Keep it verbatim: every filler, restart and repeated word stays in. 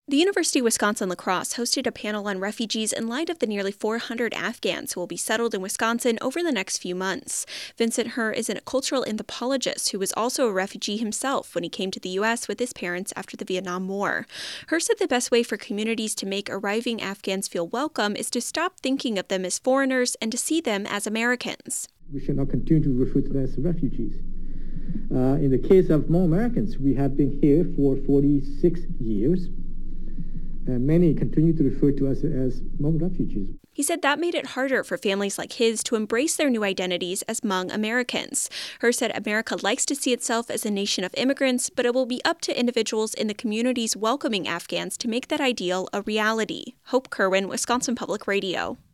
The University of Wisconsin-La Crosse hosted a panel on refugees in light of the nearly four hundred Afghans who will be settled in Wisconsin over the next few months. Vincent Herr is a cultural anthropologist who was also a refugee himself when he came to the U S with his parents after the Vietnam War. Herr said the best way for communities to make arriving Afghans feel welcome is to stop thinking of them as foreigners and to see them as Americans. We should not continue to refer to them as refugees. Uh, in the case of Hmong Americans, we have been here for forty-six years. And many continue to refer to us as Hmong refugees. He said that made it harder for families like his to embrace their new identities as Hmong Americans. Herr said America likes to see itself as a nation of immigrants, but it will be up to individuals in the communities welcoming Afghans to make that ideal a reality. Hope Kerwin, Wisconsin Public Radio.